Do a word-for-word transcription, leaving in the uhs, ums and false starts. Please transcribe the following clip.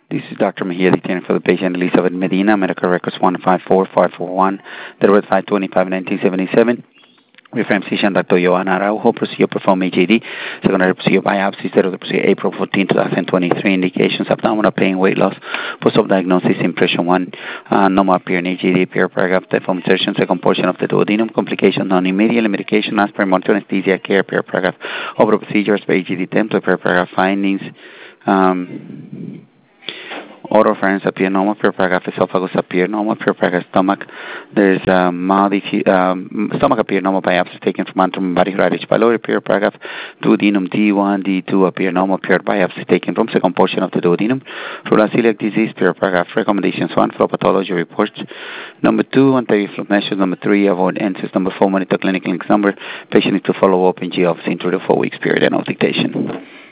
This is Doctor Mejia detailing for the patient Elizabeth Medina, medical records one five four five four one, date of five twenty-five nineteen seventy-seven. Reference physician Doctor Joanna Araujo, procedure performed H A D, secondary procedure biopsy, date of the procedure April fourteenth, twenty twenty-three, indications abdominal pain, weight loss, post-op diagnosis, impression one, uh, normal appearing H A D, pair paragraph, deform insertion, second portion of the duodenum, complication, non-immediate medication, aspirin, monitor anesthesia, care, pair paragraph, overall procedures, H A D template, pair paragraph findings, um, oropharynx appear normal, per paragraph esophagus appear normal, per paragraph stomach. There's a mild um, stomach appear normal, biopsy taken from antrum body radius pylori, per paragraph. Duodenum D one, D two appear normal, paired biopsy taken from second portion of the duodenum. Rural celiac disease, per paragraph. Recommendations one, flow pathology reports. Number two, anti-flow measures. Number three, avoid N S A S. Number four, monitor clinical number. Patient needs to follow up in G office in three to four weeks period and no dictation.